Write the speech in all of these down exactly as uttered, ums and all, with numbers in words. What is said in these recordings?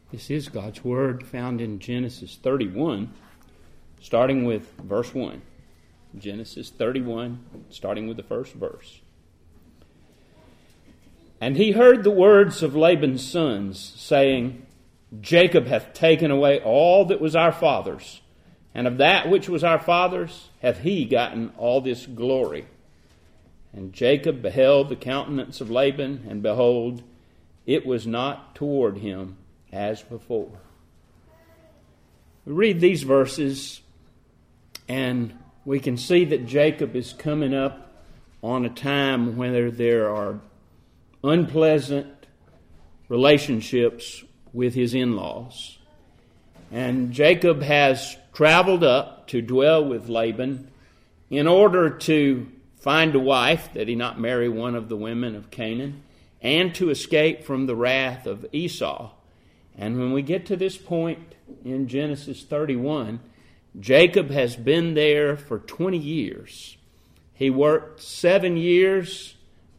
This is God's Word found in Genesis thirty-one, starting with verse one. Genesis thirty-one, starting with the first verse. And he heard the words of Laban's sons, saying, Jacob hath taken away all that was our father's, and of that which was our father's hath he gotten all this glory. And Jacob beheld the countenance of Laban, and behold, it was not toward him as before. We read these verses, and we can see that Jacob is coming up on a time when there are unpleasant relationships with his in-laws. And Jacob has traveled up to dwell with Laban in order to find a wife, that he not marry one of the women of Canaan, and to escape from the wrath of Esau. And when we get to this point in Genesis thirty-one, Jacob has been there for twenty years. He worked seven years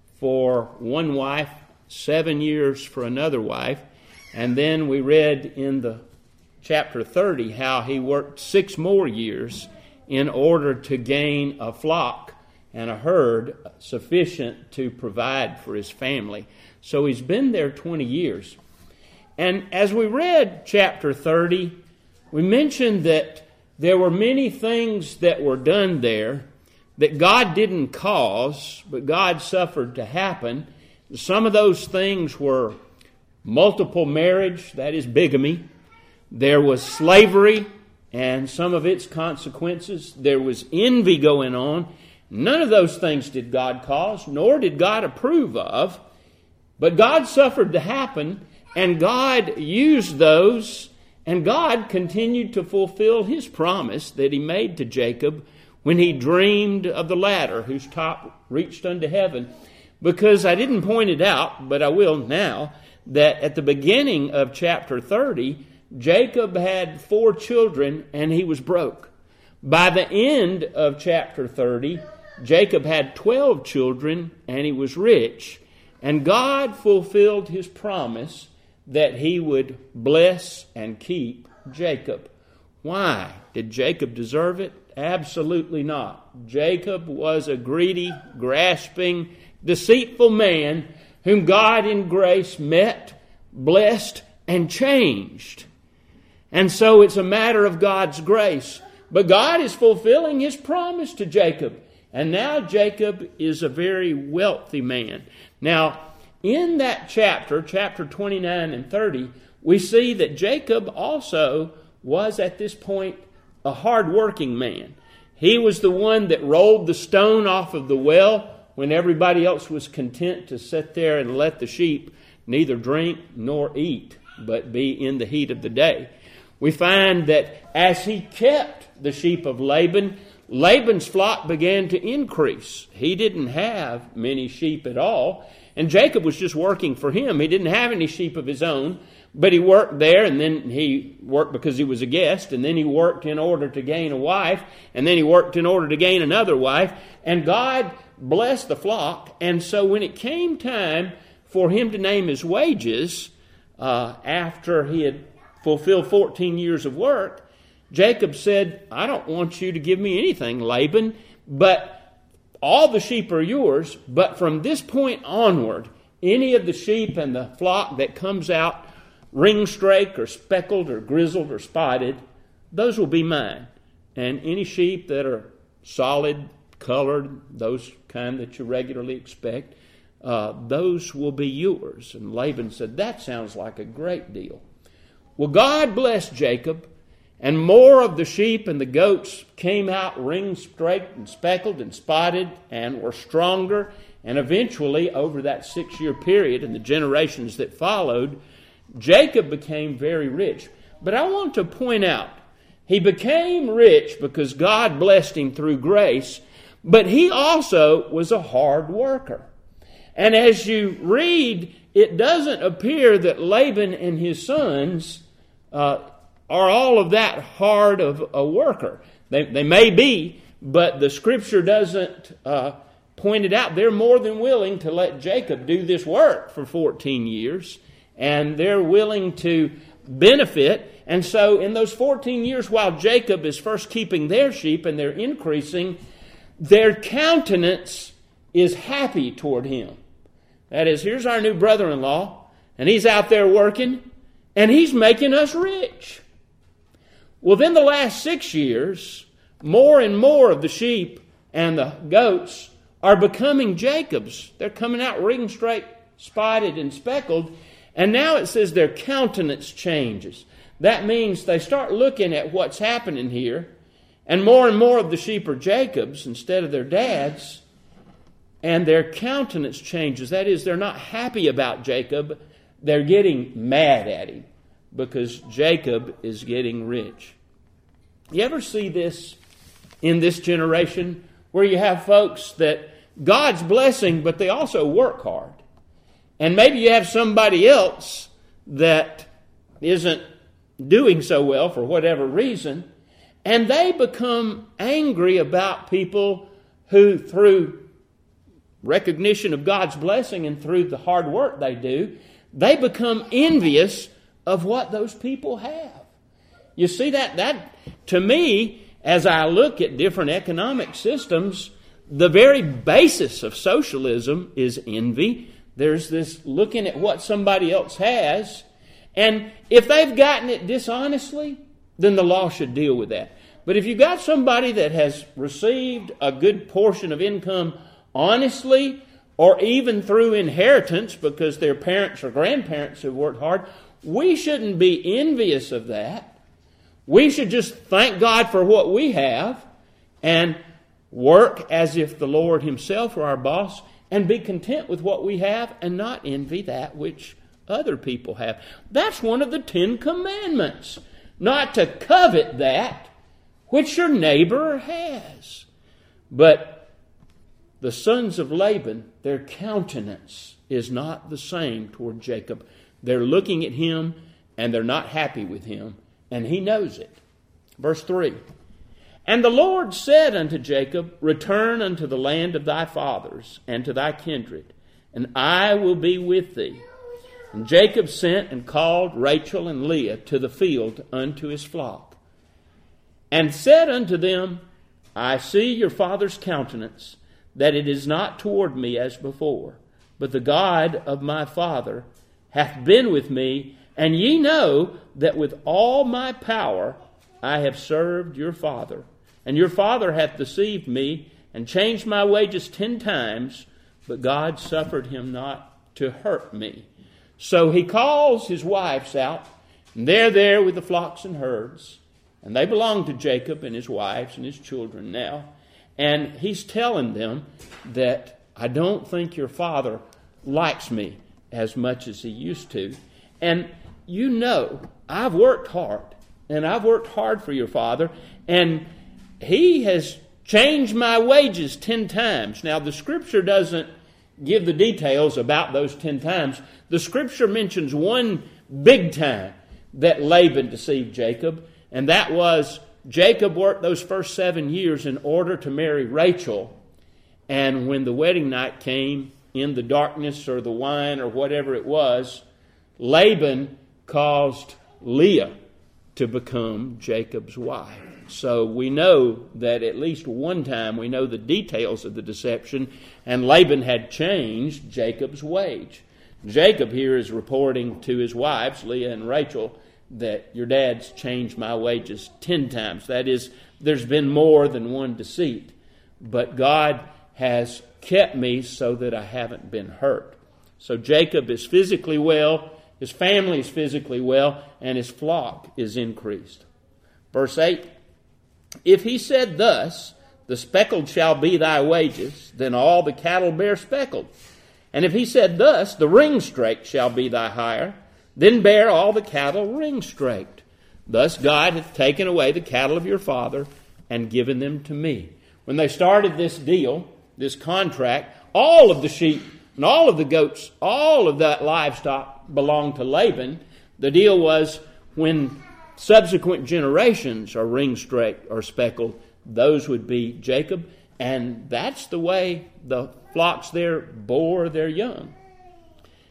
for one wife, seven years for another wife, and then we read in the chapter thirty how he worked six more years in order to gain a flock and a herd sufficient to provide for his family. So he's been there twenty years. And as we read chapter thirty, we mentioned that there were many things that were done there that God didn't cause, but God suffered to happen. Some of those things were multiple marriage, that is bigamy. There was slavery and some of its consequences. There was envy going on. None of those things did God cause, nor did God approve of. But God suffered to happen, and God used those, and God continued to fulfill His promise that He made to Jacob when he dreamed of the ladder whose top reached unto heaven. Because I didn't point it out, but I will now, that at the beginning of chapter thirty, Jacob had four children and he was broke. By the end of chapter thirty, Jacob had twelve children and he was rich. And God fulfilled His promise that He would bless and keep Jacob. Why? Did Jacob deserve it? Absolutely not. Jacob was a greedy, grasping, deceitful man whom God in grace met, blessed, and changed. And so it's a matter of God's grace. But God is fulfilling His promise to Jacob. And now Jacob is a very wealthy man. Now, in that chapter, chapter twenty-nine and thirty, we see that Jacob also was at this point a hard-working man. He was the one that rolled the stone off of the well when everybody else was content to sit there and let the sheep neither drink nor eat, but be in the heat of the day. We find that as he kept the sheep of Laban, Laban's flock began to increase. He didn't have many sheep at all, and Jacob was just working for him. He didn't have any sheep of his own, but he worked there, and then he worked because he was a guest, and then he worked in order to gain a wife, and then he worked in order to gain another wife, and God blessed the flock. And so when it came time for him to name his wages, uh, after he had fulfilled fourteen years of work, Jacob said, I don't want you to give me anything, Laban, but all the sheep are yours, but from this point onward, any of the sheep and the flock that comes out ring-strake or speckled or grizzled or spotted, those will be mine. And any sheep that are solid, colored, those kind that you regularly expect, uh, those will be yours. And Laban said, that sounds like a great deal. Well, God blessed Jacob, and more of the sheep and the goats came out ring-straked and speckled and spotted and were stronger. And eventually, over that six-year period and the generations that followed, Jacob became very rich. But I want to point out, he became rich because God blessed him through grace, but he also was a hard worker. And as you read, it doesn't appear that Laban and his sons uh, are all of that hard of a worker. They, they may be, but the Scripture doesn't uh, point it out. They're more than willing to let Jacob do this work for fourteen years. And they're willing to benefit. And so in those fourteen years while Jacob is first keeping their sheep and they're increasing, their countenance is happy toward him. That is, here's our new brother-in-law, and he's out there working, and he's making us rich. Well, then the last six years, more and more of the sheep and the goats are becoming Jacob's. They're coming out ring straight, spotted, and speckled. And now it says their countenance changes. That means they start looking at what's happening here, and more and more of the sheep are Jacob's instead of their dad's, and their countenance changes. That is, they're not happy about Jacob. They're getting mad at him because Jacob is getting rich. You ever see this in this generation where you have folks that God's blessing, but they also work hard? And maybe you have somebody else that isn't doing so well for whatever reason, and they become angry about people who, through recognition of God's blessing and through the hard work they do, they become envious of what those people have. You see, that, that to me, as I look at different economic systems, the very basis of socialism is envy. There's this looking at what somebody else has, and if they've gotten it dishonestly, then the law should deal with that. But if you've got somebody that has received a good portion of income honestly, or even through inheritance because their parents or grandparents have worked hard, we shouldn't be envious of that. We should just thank God for what we have and work as if the Lord himself were our boss and be content with what we have and not envy that which other people have. That's one of the Ten Commandments, not to covet that which your neighbor has. But the sons of Laban, their countenance is not the same toward Jacob. They're looking at him and they're not happy with him, and he knows it. Verse three, and the Lord said unto Jacob, return unto the land of thy fathers and to thy kindred, and I will be with thee. And Jacob sent and called Rachel and Leah to the field unto his flock, and said unto them, I see your father's countenance, that it is not toward me as before, but the God of my father hath been with me, and ye know that with all my power I have served your father. And your father hath deceived me, and changed my wages ten times, but God suffered him not to hurt me. So he calls his wives out, and they're there with the flocks and herds, and they belong to Jacob and his wives and his children now. And he's telling them that I don't think your father likes me as much as he used to. And you know, I've worked hard, and I've worked hard for your father, and he has changed my wages ten times. Now, the Scripture doesn't give the details about those ten times. The Scripture mentions one big time that Laban deceived Jacob, and that was Jacob worked those first seven years in order to marry Rachel. And when the wedding night came, in the darkness or the wine or whatever it was, Laban caused Leah to become Jacob's wife. So we know that at least one time, we know the details of the deception, and Laban had changed Jacob's wage. Jacob here is reporting to his wives, Leah and Rachel, that your dad's changed my wages ten times. That is, there's been more than one deceit. But God has kept me so that I haven't been hurt. So Jacob is physically well, his family is physically well, and his flock is increased. Verse eight, if he said thus, the speckled shall be thy wages, then all the cattle bear speckled. And if he said thus, the ring-straked shall be thy hire, then bear all the cattle ring-straked. Thus God hath taken away the cattle of your father and given them to me. When they started this deal, this contract, all of the sheep and all of the goats, all of that livestock belonged to Laban. The deal was when subsequent generations are ring-straked or speckled, those would be Jacob. And that's the way the flocks there bore their young.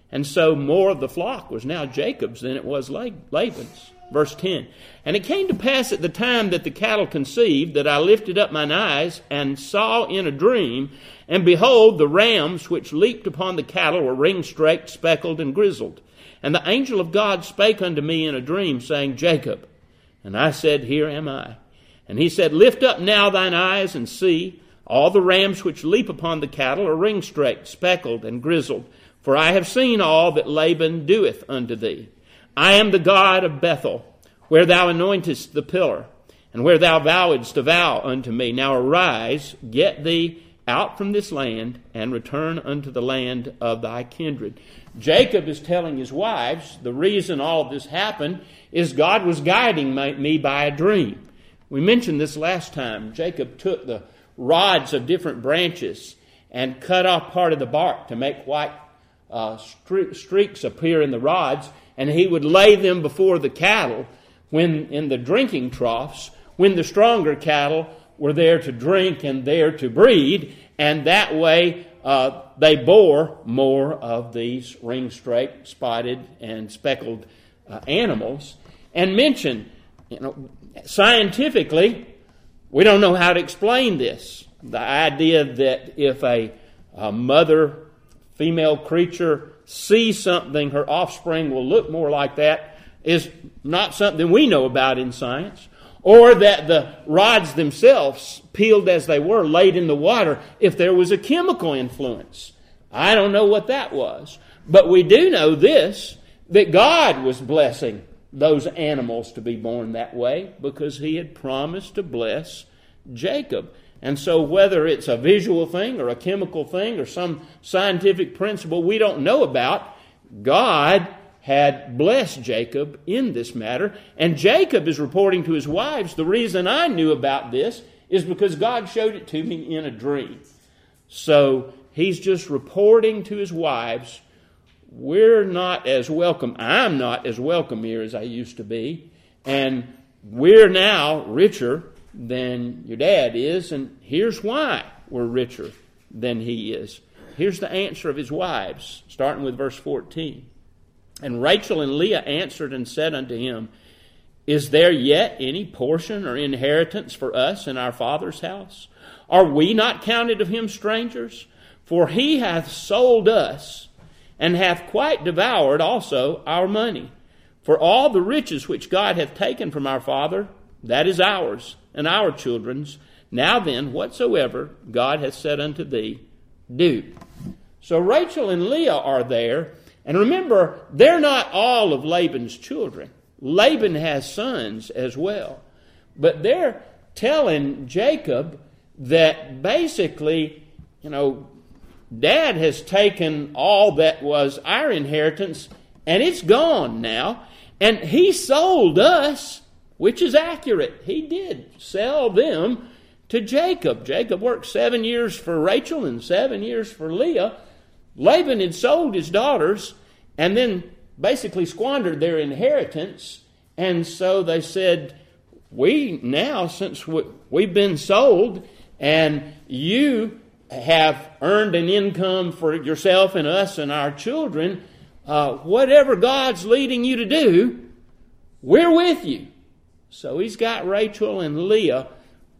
And so more of the flock was now Jacob's than it was Laban's. Verse ten, and it came to pass at the time that the cattle conceived, that I lifted up mine eyes and saw in a dream, and behold, the rams which leaped upon the cattle were ring-straked, speckled, and grizzled. And the angel of God spake unto me in a dream, saying, Jacob. And I said, Here am I. And he said, Lift up now thine eyes and see, all the rams which leap upon the cattle are ring-straked, speckled, and grizzled. For I have seen all that Laban doeth unto thee. I am the God of Bethel, where thou anointest the pillar, and where thou vowedst a vow unto me. Now arise, get thee out from this land, and return unto the land of thy kindred. Jacob is telling his wives the reason all of this happened is God was guiding me by a dream. We mentioned this last time. Jacob took the rods of different branches and cut off part of the bark to make white uh, stre- streaks appear in the rods, and he would lay them before the cattle when in the drinking troughs, when the stronger cattle were there to drink and there to breed, and that way uh, they bore more of these ring-straked, spotted, and speckled uh, animals. And mention, you know, scientifically, we don't know how to explain this. The idea that if a, a mother female creature sees something, her offspring will look more like that, is not something we know about in science. Or that the rods themselves, peeled as they were, laid in the water, if there was a chemical influence. I don't know what that was. But we do know this, that God was blessing those animals to be born that way because he had promised to bless Jacob. And so whether it's a visual thing or a chemical thing or some scientific principle we don't know about, God had blessed Jacob in this matter. And Jacob is reporting to his wives, the reason I knew about this is because God showed it to me in a dream. So he's just reporting to his wives, we're not as welcome. I'm not as welcome here as I used to be. And we're now richer than your dad is. And here's why we're richer than he is. Here's the answer of his wives, starting with verse fourteen. And Rachel and Leah answered and said unto him, Is there yet any portion or inheritance for us in our father's house? Are we not counted of him strangers? For he hath sold us, and hath quite devoured also our money. For all the riches which God hath taken from our father, that is ours, and our children's. Now then, whatsoever God hath said unto thee, do. So Rachel and Leah are there. And remember, they're not all of Laban's children. Laban has sons as well. But they're telling Jacob that basically, you know, Dad has taken all that was our inheritance, and it's gone now. And he sold us, which is accurate. He did sell them to Jacob. Jacob worked seven years for Rachel and seven years for Leah. Laban had sold his daughters and then basically squandered their inheritance. And so they said, we now, since we've been sold and you have earned an income for yourself and us and our children, uh, whatever God's leading you to do, we're with you. So he's got Rachel and Leah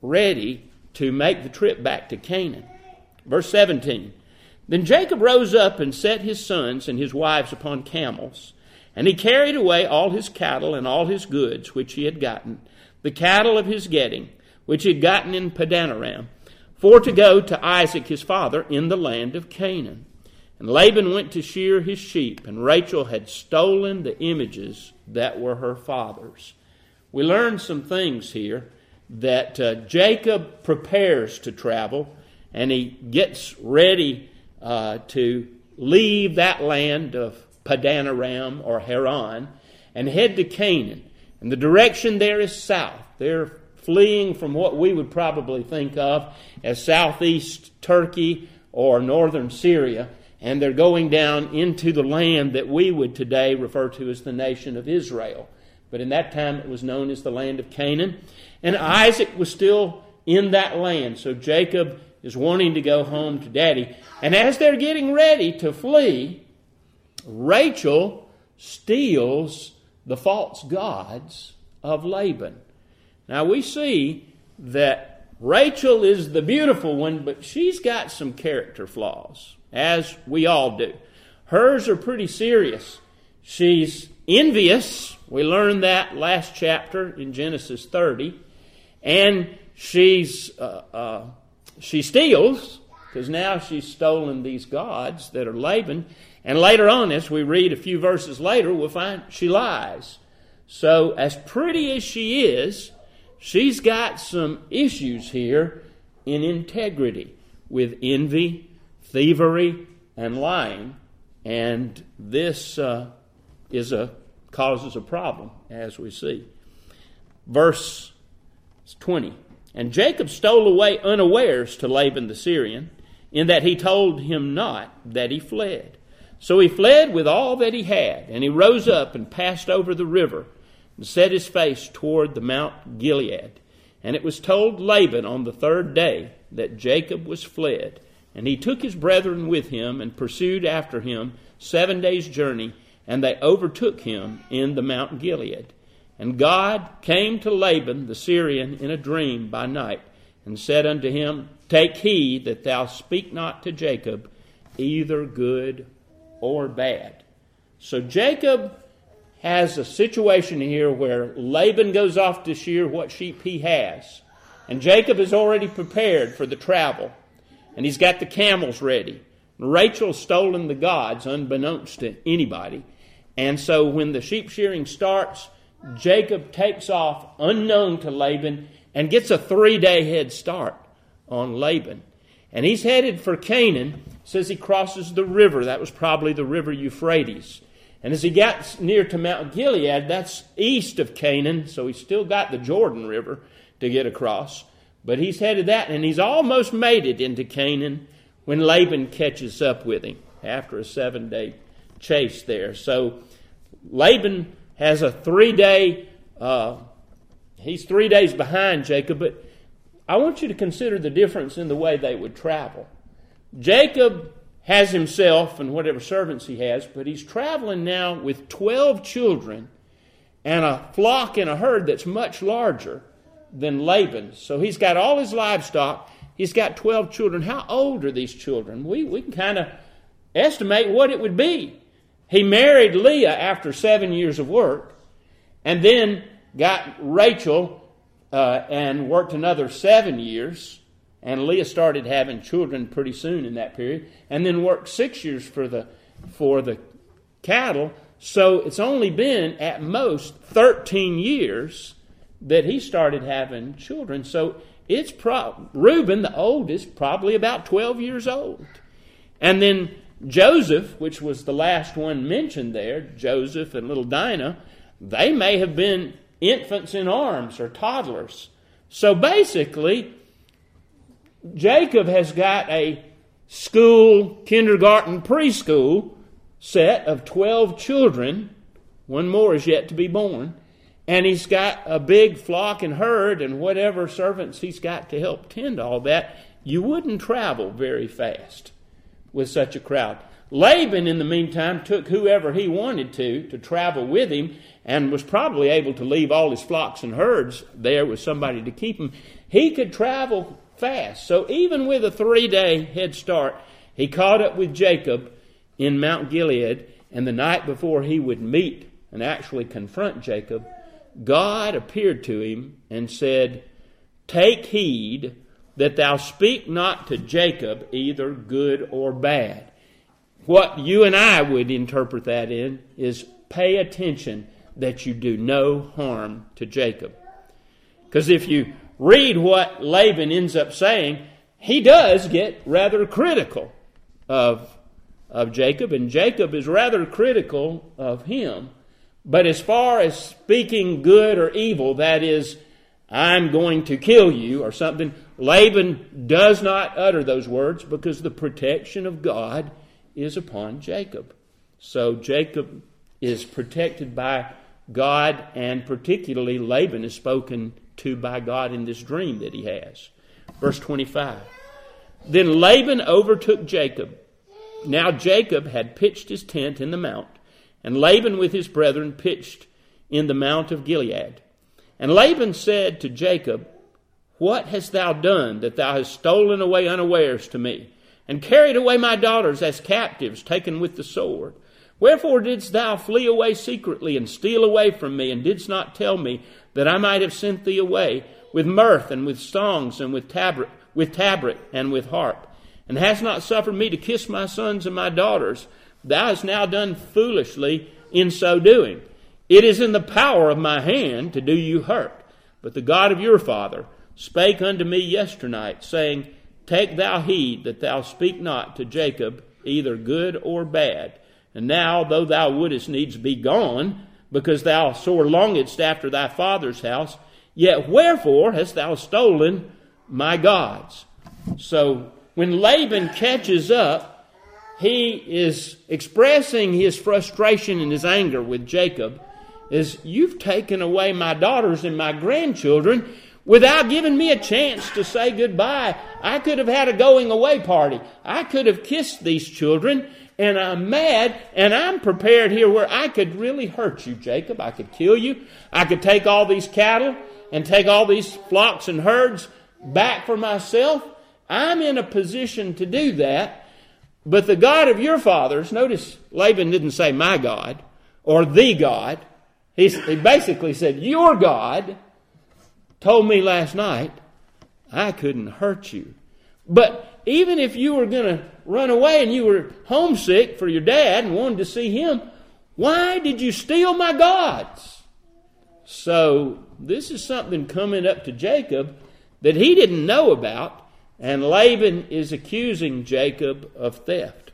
ready to make the trip back to Canaan. Verse seventeen. Then Jacob rose up and set his sons and his wives upon camels, and he carried away all his cattle and all his goods which he had gotten, the cattle of his getting, which he had gotten in Padanaram, for to go to Isaac his father in the land of Canaan. And Laban went to shear his sheep, and Rachel had stolen the images that were her father's. We learn some things here that uh, Jacob prepares to travel, and he gets ready uh, to leave that land of Padanaram or Haran and head to Canaan. And the direction there is south. They're fleeing from what we would probably think of as southeast Turkey or northern Syria, and they're going down into the land that we would today refer to as the nation of Israel. But in that time it was known as the land of Canaan. And Isaac was still in that land. So Jacob is wanting to go home to Daddy. And as they're getting ready to flee, Rachel steals the false gods of Laban. Now we see that Rachel is the beautiful one, but she's got some character flaws, as we all do. Hers are pretty serious. She's envious. We learned that last chapter in Genesis thirty. And she's uh, uh, she steals, because now she's stolen these gods that are Laban. And later on, as we read a few verses later, we'll find she lies. So as pretty as she is, she's got some issues here in integrity with envy, thievery, and lying. And this uh, is a causes a problem, as we see. Verse twenty. And Jacob stole away unawares to Laban the Syrian, in that he told him not that he fled. So he fled with all that he had, and he rose up and passed over the river, and set his face toward the Mount Gilead. And it was told Laban on the third day that Jacob was fled. And he took his brethren with him, and pursued after him seven days' journey, and they overtook him in the Mount Gilead. And God came to Laban the Syrian in a dream by night, and said unto him, Take heed that thou speak not to Jacob either good or bad. So Jacob has a situation here where Laban goes off to shear what sheep he has. And Jacob is already prepared for the travel. And he's got the camels ready. Rachel's stolen the gods unbeknownst to anybody. And so when the sheep shearing starts, Jacob takes off unknown to Laban and gets a three-day head start on Laban. And he's headed for Canaan. Says he crosses the river. That was probably the river Euphrates. And as he got near to Mount Gilead, that's east of Canaan, so he's still got the Jordan River to get across. But he's headed that, and he's almost made it into Canaan when Laban catches up with him after a seven-day chase there. So Laban has a three-day, uh, he's three days behind Jacob, but I want you to consider the difference in the way they would travel. Jacob has himself and whatever servants he has, but he's traveling now with twelve children and a flock and a herd that's much larger than Laban. So he's got all his livestock. He's got twelve children. How old are these children? We, we can kind of estimate what it would be. He married Leah after seven years of work, and then got Rachel uh, and worked another seven years. And Leah started having children pretty soon in that period, and then worked six years for the for the cattle. So it's only been at most thirteen years that he started having children. So it's pro- Reuben, the oldest, probably about twelve years old. And then Joseph, which was the last one mentioned there, Joseph and little Dinah, they may have been infants in arms or toddlers. So basically, Jacob has got a school, kindergarten, preschool set of twelve children. One more is yet to be born. And he's got a big flock and herd and whatever servants he's got to help tend all that. You wouldn't travel very fast with such a crowd. Laban, in the meantime, took whoever he wanted to to travel with him, and was probably able to leave all his flocks and herds there with somebody to keep him. He could travel fast. So even with a three-day head start, he caught up with Jacob in Mount Gilead, and the night before he would meet and actually confront Jacob, God appeared to him and said, Take heed that thou speak not to Jacob either good or bad. What you and I would interpret that in is pay attention that you do no harm to Jacob. Because if you read what Laban ends up saying, he does get rather critical of, of Jacob, and Jacob is rather critical of him. But as far as speaking good or evil, that is, I'm going to kill you or something, Laban does not utter those words because the protection of God is upon Jacob. So Jacob is protected by God, and particularly Laban is spoken to by God in this dream that he has. Verse twenty-five. Then Laban overtook Jacob Now Jacob had pitched his tent in the mount, and Laban with his brethren pitched in the mount of Gilead. And Laban said to Jacob, What hast thou done, that thou hast stolen away unawares to me, and carried away my daughters as captives, taken with the sword? Wherefore didst thou flee away secretly, and steal away from me, and didst not tell me, that I might have sent thee away with mirth, and with songs, and with tabret, with tabret, and with harp? And hast not suffered me to kiss my sons and my daughters? Thou hast now done foolishly in so doing. It is in the power of my hand to do you hurt. But the God of your father spake unto me yesternight, saying, Take thou heed that thou speak not to Jacob either good or bad. And now, though thou wouldest needs be gone, because thou sore longedst after thy father's house, yet wherefore hast thou stolen my gods? So when Laban catches up, he is expressing his frustration and his anger with Jacob, is, you've taken away my daughters and my grandchildren without giving me a chance to say goodbye. I could have had a going away party. I could have kissed these children, and I'm mad, and I'm prepared here where I could really hurt you, Jacob. I could kill you. I could take all these cattle and take all these flocks and herds back for myself. I'm in a position to do that. But the God of your fathers, notice Laban didn't say my God or the God. He, he basically said, your God told me last night I couldn't hurt you. But even if you were going to run away and you were homesick for your dad and wanted to see him, why did you steal my gods? So this is something coming up to Jacob that he didn't know about, and Laban is accusing Jacob of theft.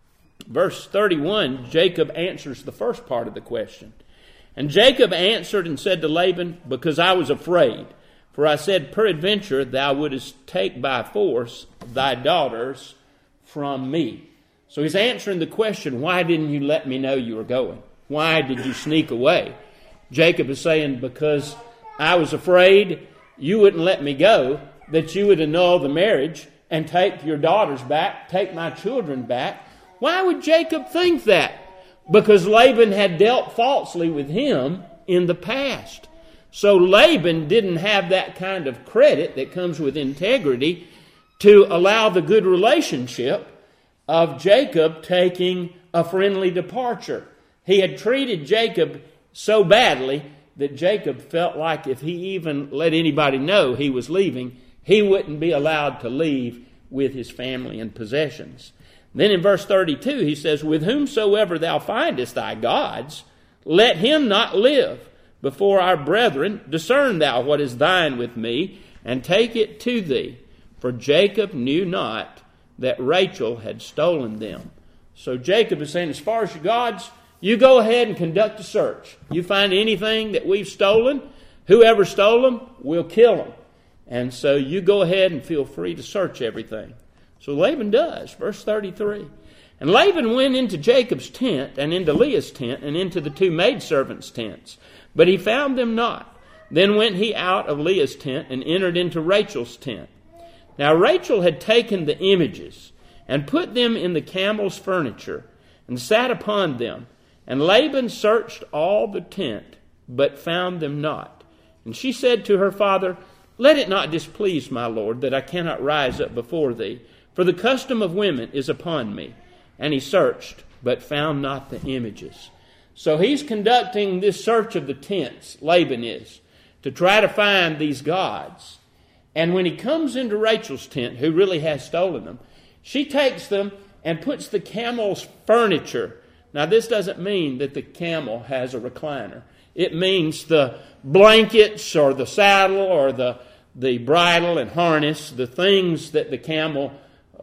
Verse thirty-one, Jacob answers the first part of the question. And Jacob answered and said to Laban, Because I was afraid, for I said, Peradventure thou wouldest take by force thy daughters from me. So he's answering the question, why didn't you let me know you were going? Why did you sneak away? Jacob is saying, because I was afraid you wouldn't let me go, that you would annul the marriage and take your daughters back, take my children back. Why would Jacob think that? Because Laban had dealt falsely with him in the past. So Laban didn't have that kind of credit that comes with integrity to allow the good relationship of Jacob taking a friendly departure. He had treated Jacob so badly that Jacob felt like if he even let anybody know he was leaving, he wouldn't be allowed to leave with his family and possessions. Then in verse thirty-two he says, With whomsoever thou findest thy gods, let him not live. Before our brethren, discern thou what is thine with me, and take it to thee. For Jacob knew not that Rachel had stolen them. So Jacob is saying, as far as your gods, you go ahead and conduct a search. You find anything that we've stolen, whoever stole them, we'll kill them. And so you go ahead and feel free to search everything. So Laban does. Verse thirty-three. And Laban went into Jacob's tent, and into Leah's tent, and into the two maidservants' tents. But he found them not. Then went he out of Leah's tent, and entered into Rachel's tent. Now Rachel had taken the images, and put them in the camel's furniture, and sat upon them. And Laban searched all the tent, but found them not. And she said to her father, Let it not displease my lord, that I cannot rise up before thee, for the custom of women is upon me. And he searched, but found not the images. So he's conducting this search of the tents, Laban is, to try to find these gods. And when he comes into Rachel's tent, who really has stolen them, she takes them and puts the camel's furniture. Now this doesn't mean that the camel has a recliner. It means the blankets or the saddle or the, the bridle and harness, the things that the camel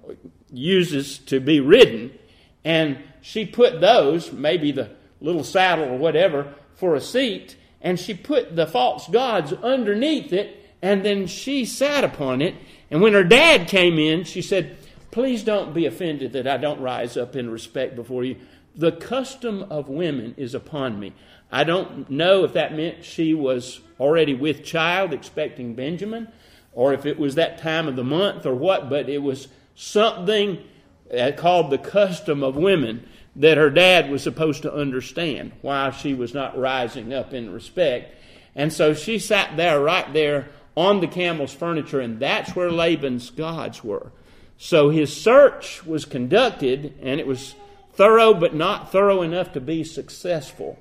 uses to be ridden. And she put those, maybe the little saddle or whatever, for a seat. And she put the false gods underneath it. And then she sat upon it. And when her dad came in, she said, Please don't be offended that I don't rise up in respect before you. The custom of women is upon me. I don't know if that meant she was already with child, expecting Benjamin, or if it was that time of the month or what, but it was something uh, called the custom of women, that her dad was supposed to understand why she was not rising up in respect. And so she sat there, right there on the camel's furniture, and that's where Laban's gods were. So his search was conducted, and it was thorough, but not thorough enough to be successful.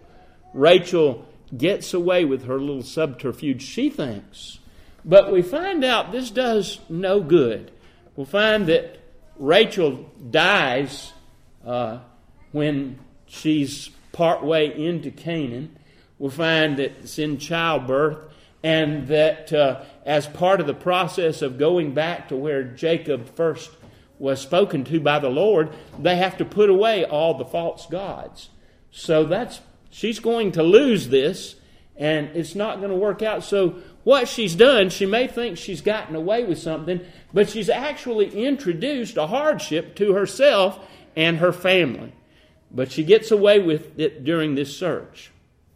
Rachel gets away with her little subterfuge, she thinks. But we find out this does no good. We'll find that Rachel dies uh, when she's partway into Canaan. We'll find that it's in childbirth, and that uh, as part of the process of going back to where Jacob first was spoken to by the Lord, they have to put away all the false gods. So that's she's going to lose this, and it's not going to work out. So what she's done, she may think she's gotten away with something, but she's actually introduced a hardship to herself and her family. But she gets away with it during this search.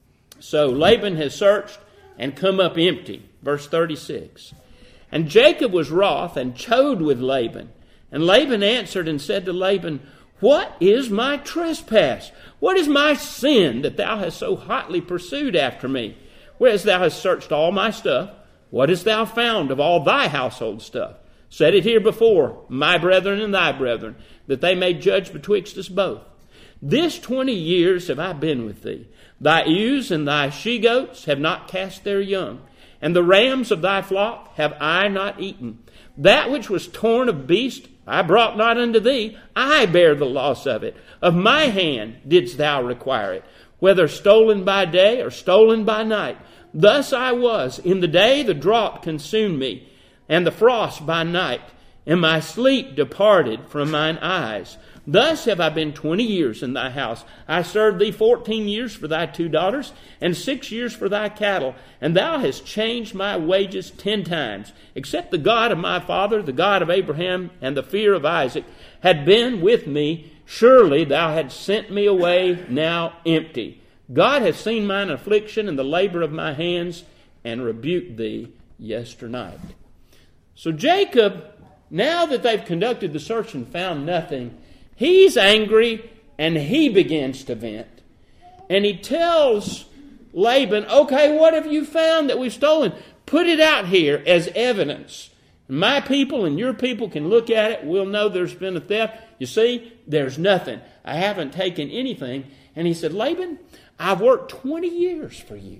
So Laban has searched and come up empty. Verse thirty-six. And Jacob was wroth and chode with Laban. And Laban answered and said to Laban, What is my trespass? What is my sin that thou hast so hotly pursued after me? Whereas thou hast searched all my stuff, what hast thou found of all thy household stuff? Set it here before my brethren and thy brethren, that they may judge betwixt us both. This twenty years have I been with thee. Thy ewes and thy she-goats have not cast their young, and the rams of thy flock have I not eaten. That which was torn of beast I brought not unto thee. I bear the loss of it. Of my hand didst thou require it, whether stolen by day or stolen by night. Thus I was. In the day the drought consumed me, and the frost by night, and my sleep departed from mine eyes. Thus have I been twenty years in thy house. I served thee fourteen years for thy two daughters, and six years for thy cattle. And thou hast changed my wages ten times. Except the God of my father, the God of Abraham, and the fear of Isaac, had been with me, surely thou hadst sent me away now empty. God hath seen mine affliction and the labor of my hands, and rebuked thee yesternight. So Jacob, now that they've conducted the search and found nothing, he's angry, and he begins to vent. And he tells Laban, okay, what have you found that we've stolen? Put it out here as evidence. My people and your people can look at it. We'll know there's been a theft. You see, there's nothing. I haven't taken anything. And he said, Laban, I've worked twenty years for you.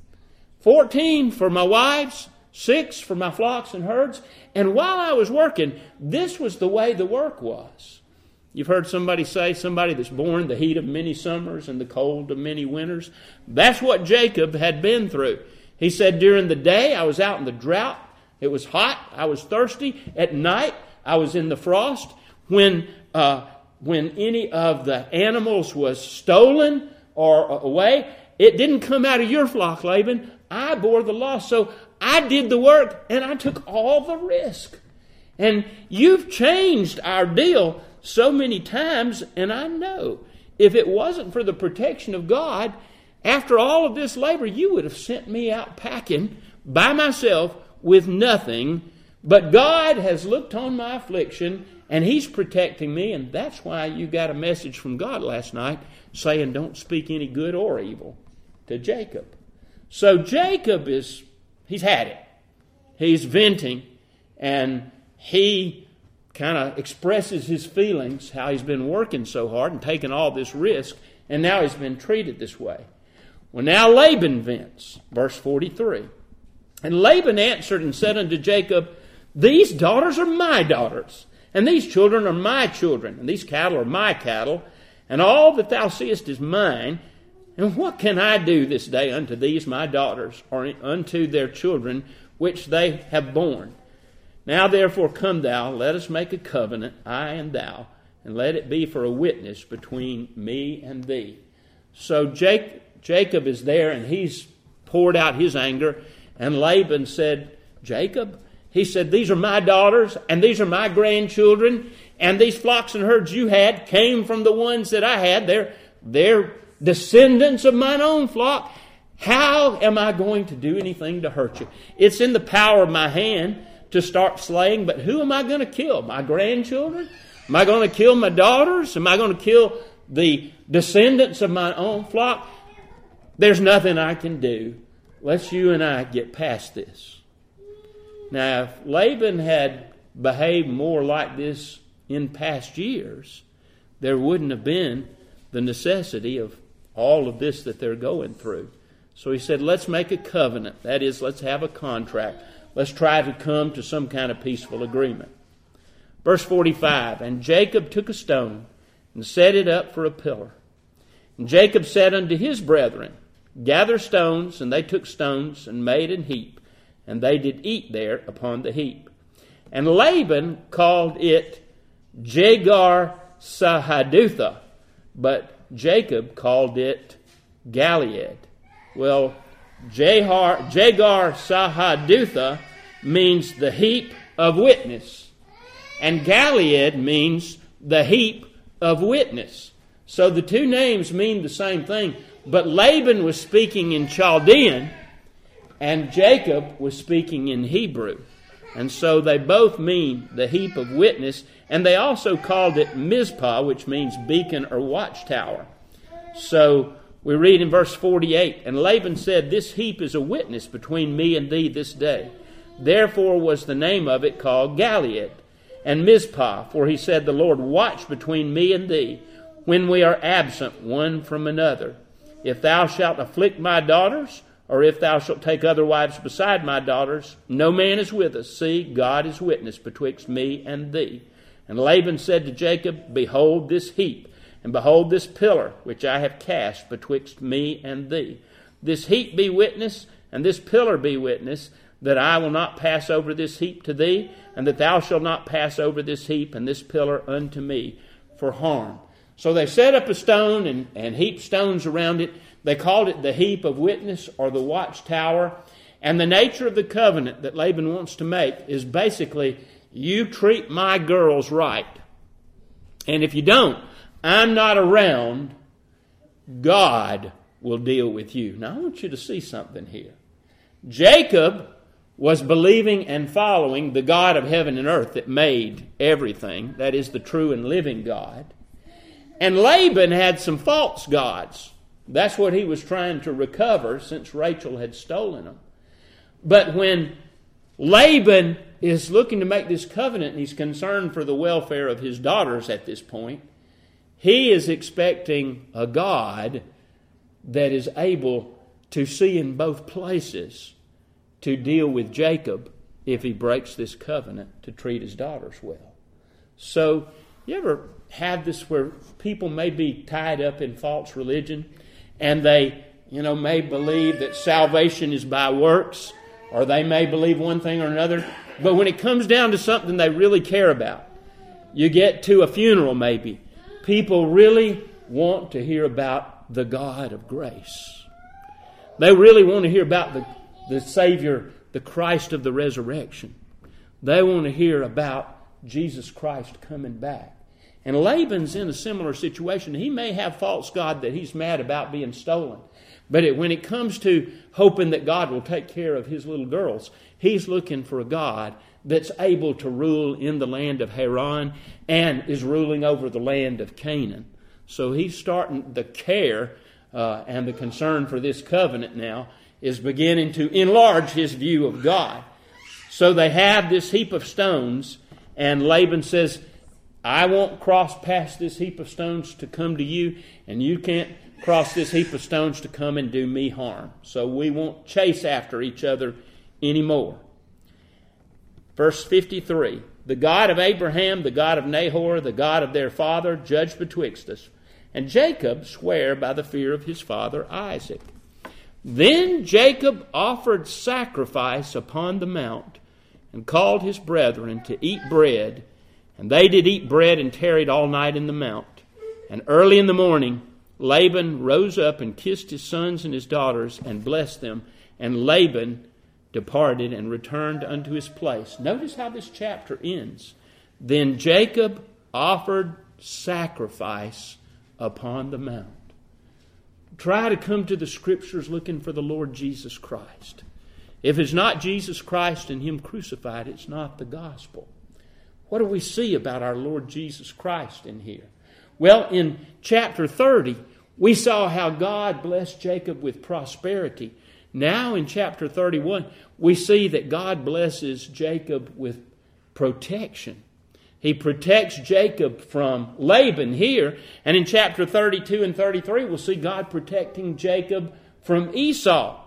fourteen for my wives, six for my flocks and herds. And while I was working, this was the way the work was. You've heard somebody say, somebody that's born the heat of many summers and the cold of many winters. That's what Jacob had been through. He said, during the day, I was out in the drought. It was hot. I was thirsty. At night, I was in the frost. When uh, when any of the animals was stolen or away, it didn't come out of your flock, Laban. I bore the loss. So I did the work, and I took all the risk. And you've changed our deal so many times, and I know if it wasn't for the protection of God, after all of this labor, you would have sent me out packing by myself with nothing. But God has looked on my affliction, and He's protecting me, and that's why you got a message from God last night saying don't speak any good or evil to Jacob. So Jacob is, he's had it. He's venting, and he kind of expresses his feelings, how he's been working so hard and taking all this risk, and now he's been treated this way. Well, now Laban vents, verse forty-three. And Laban answered and said unto Jacob, These daughters are my daughters, and these children are my children, and these cattle are my cattle, and all that thou seest is mine. And what can I do this day unto these my daughters, or unto their children, which they have borne? Now therefore come thou, let us make a covenant, I and thou, and let it be for a witness between me and thee. So Jacob, Jacob is there, and he's poured out his anger. And Laban said, Jacob, he said, these are my daughters, and these are my grandchildren, and these flocks and herds you had came from the ones that I had. They're, they're descendants of mine own flock. How am I going to do anything to hurt you? It's in the power of my hand to start slaying, but who am I going to kill? My grandchildren? Am I going to kill my daughters? Am I going to kill the descendants of my own flock? There's nothing I can do. Let's you and I get past this. Now, if Laban had behaved more like this in past years, there wouldn't have been the necessity of all of this that they're going through. So he said, let's make a covenant. That is, let's have a contract. Let's try to come to some kind of peaceful agreement. Verse forty-five, and Jacob took a stone and set it up for a pillar. And Jacob said unto his brethren, gather stones, and they took stones and made an heap, and they did eat there upon the heap. And Laban called it Jegar Sahadutha, but Jacob called it Galeed. Well, Jegar Sahadutha means the heap of witness, and Galeed means the heap of witness. So the two names mean the same thing, but Laban was speaking in Chaldean, and Jacob was speaking in Hebrew. And so they both mean the heap of witness, and they also called it Mizpah, which means beacon or watchtower. So we read in verse forty-eight, and Laban said, this heap is a witness between me and thee this day. Therefore was the name of it called Galeed and Mizpah, for he said, the Lord watch between me and thee when we are absent one from another. If thou shalt afflict my daughters, or if thou shalt take other wives beside my daughters, no man is with us. See, God is witness betwixt me and thee. And Laban said to Jacob, behold this heap, and behold this pillar, which I have cast betwixt me and thee. This heap be witness, and this pillar be witness, that I will not pass over this heap to thee, and that thou shalt not pass over this heap and this pillar unto me for harm. So they set up a stone and, and heaped stones around it. They called it the heap of witness or the watchtower. And the nature of the covenant that Laban wants to make is basically, you treat my girls right. And if you don't, I'm not around, God will deal with you. Now I want you to see something here. Jacob was believing and following the God of heaven and earth that made everything, that is the true and living God. And Laban had some false gods. That's what he was trying to recover since Rachel had stolen them. But when Laban is looking to make this covenant and he's concerned for the welfare of his daughters at this point, he is expecting a God that is able to see in both places to deal with Jacob if he breaks this covenant to treat his daughters well. So, you ever have this where people may be tied up in false religion and they, you know, may believe that salvation is by works, or they may believe one thing or another, but when it comes down to something they really care about, you get to a funeral maybe, people really want to hear about the God of grace. They really want to hear about the, the Savior, the Christ of the resurrection. They want to hear about Jesus Christ coming back. And Laban's in a similar situation. He may have false God that he's mad about being stolen. But it, when it comes to hoping that God will take care of his little girls, he's looking for a God that's able to rule in the land of Haran and is ruling over the land of Canaan. So he's starting, the care uh, and the concern for this covenant now is beginning to enlarge his view of God. So they have this heap of stones, and Laban says, I won't cross past this heap of stones to come to you, and you can't cross this heap of stones to come and do me harm. So we won't chase after each other anymore. Verse fifty-three, the God of Abraham, the God of Nahor, the God of their father, judge betwixt us. And Jacob sware by the fear of his father Isaac. Then Jacob offered sacrifice upon the mount, and called his brethren to eat bread. And they did eat bread and tarried all night in the mount. And early in the morning Laban rose up and kissed his sons and his daughters and blessed them. And Laban departed and returned unto his place. Notice how this chapter ends. Then Jacob offered sacrifice upon the mount. Try to come to the Scriptures looking for the Lord Jesus Christ. If it's not Jesus Christ and Him crucified, it's not the gospel. What do we see about our Lord Jesus Christ in here? Well, in chapter thirty, we saw how God blessed Jacob with prosperity. Now in chapter thirty-one, we see that God blesses Jacob with protection. He protects Jacob from Laban here. And in chapter thirty-two and thirty-three, we'll see God protecting Jacob from Esau.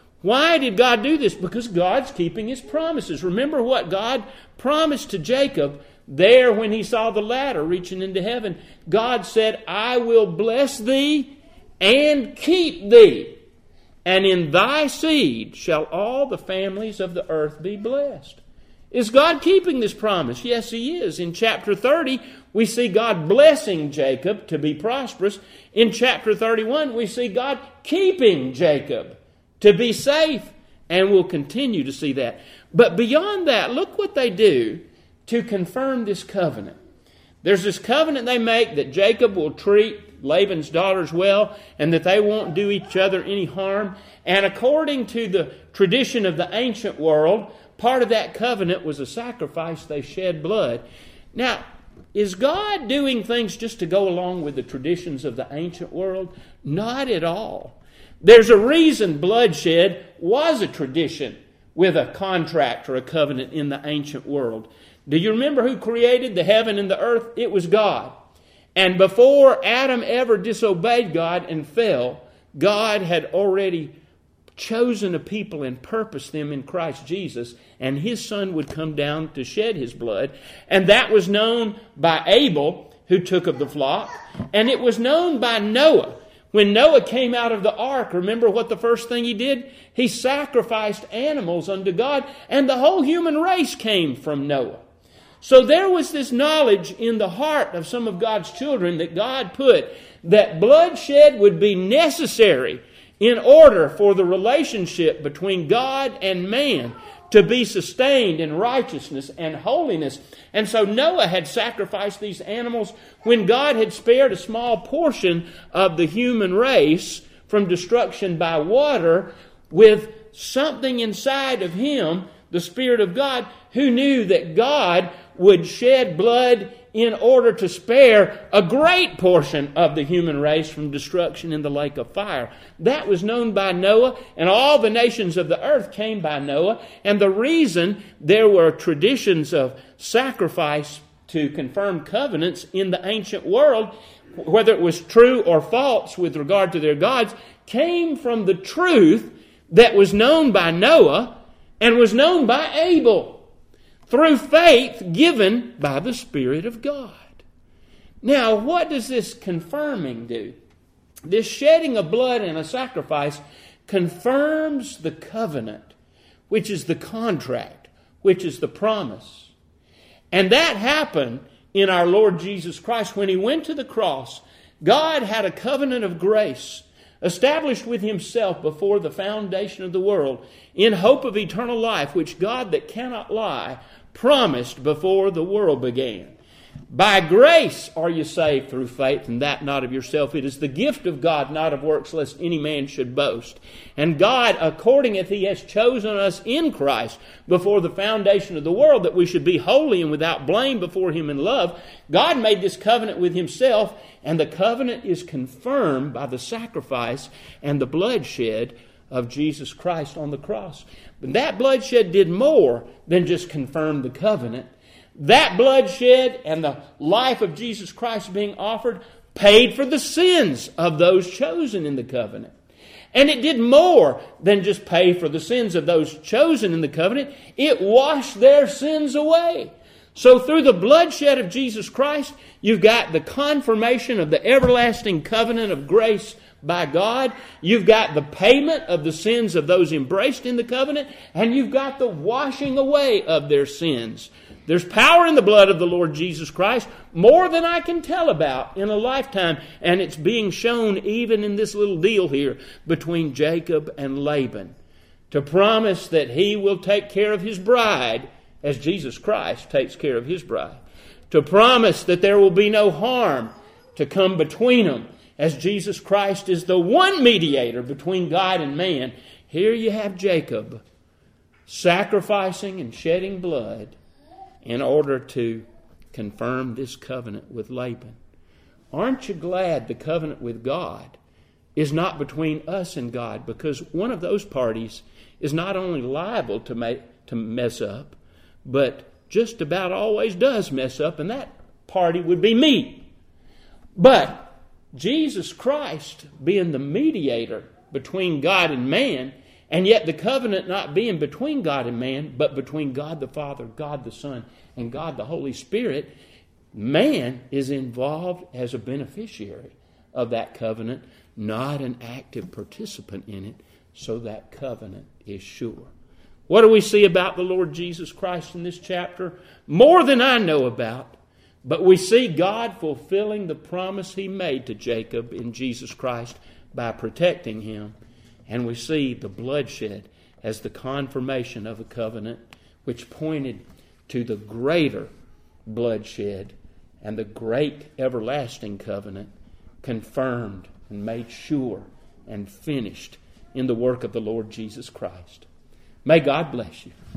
Why did God do this? Because God's keeping His promises. Remember what God promised to Jacob there when he saw the ladder reaching into heaven. God said, I will bless thee and keep thee, and in thy seed shall all the families of the earth be blessed. Is God keeping this promise? Yes, He is. In chapter thirty, we see God blessing Jacob to be prosperous. In chapter thirty-one, we see God keeping Jacob to be safe, and we'll continue to see that. But beyond that, look what they do to confirm this covenant. There's this covenant they make that Jacob will treat Laban's daughters well and that they won't do each other any harm. And according to the tradition of the ancient world, part of that covenant was a sacrifice. They shed blood. Now, is God doing things just to go along with the traditions of the ancient world? Not at all. There's a reason bloodshed was a tradition with a contract or a covenant in the ancient world. Do you remember who created the heaven and the earth? It was God. And before Adam ever disobeyed God and fell, God had already chosen a people and purposed them in Christ Jesus, and His Son would come down to shed His blood. And that was known by Abel, who took of the flock, and it was known by Noah. When Noah came out of the ark, remember what the first thing he did? He sacrificed animals unto God, and the whole human race came from Noah. So there was this knowledge in the heart of some of God's children that God put that bloodshed would be necessary in order for the relationship between God and man to be sustained in righteousness and holiness. And so Noah had sacrificed these animals when God had spared a small portion of the human race from destruction by water, with something inside of him, the Spirit of God, who knew that God would shed blood in order to spare a great portion of the human race from destruction in the lake of fire. That was known by Noah, and all the nations of the earth came by Noah. And the reason there were traditions of sacrifice to confirm covenants in the ancient world, whether it was true or false with regard to their gods, came from the truth that was known by Noah and was known by Abel, through faith given by the Spirit of God. Now, what does this confirming do? This shedding of blood and a sacrifice confirms the covenant, which is the contract, which is the promise. And that happened in our Lord Jesus Christ. When He went to the cross, God had a covenant of grace established with Himself before the foundation of the world, in hope of eternal life, which God that cannot lie promised before the world began. By grace are you saved through faith, and that not of yourself. It is the gift of God, not of works, lest any man should boast. And God, according as He has chosen us in Christ before the foundation of the world, that we should be holy and without blame before Him in love, God made this covenant with Himself, and the covenant is confirmed by the sacrifice and the bloodshed of Jesus Christ on the cross. But that bloodshed did more than just confirm the covenant. That bloodshed and the life of Jesus Christ being offered paid for the sins of those chosen in the covenant. And it did more than just pay for the sins of those chosen in the covenant. It washed their sins away. So through the bloodshed of Jesus Christ, you've got the confirmation of the everlasting covenant of grace by God. You've got the payment of the sins of those embraced in the covenant, and you've got the washing away of their sins. There's power in the blood of the Lord Jesus Christ, more than I can tell about in a lifetime, and it's being shown even in this little deal here between Jacob and Laban, to promise that he will take care of his bride as Jesus Christ takes care of His bride, to promise that there will be no harm to come between them, as Jesus Christ is the one mediator between God and man. Here you have Jacob sacrificing and shedding blood in order to confirm this covenant with Laban. Aren't you glad the covenant with God is not between us and God? Because one of those parties is not only liable to make, to mess up, but just about always does mess up, and that party would be me. But Jesus Christ being the mediator between God and man, and yet the covenant not being between God and man, but between God the Father, God the Son, and God the Holy Spirit, man is involved as a beneficiary of that covenant, not an active participant in it, so that covenant is sure. What do we see about the Lord Jesus Christ in this chapter? More than I know about, but we see God fulfilling the promise He made to Jacob in Jesus Christ by protecting him. And we see the bloodshed as the confirmation of a covenant which pointed to the greater bloodshed and the great everlasting covenant confirmed and made sure and finished in the work of the Lord Jesus Christ. May God bless you.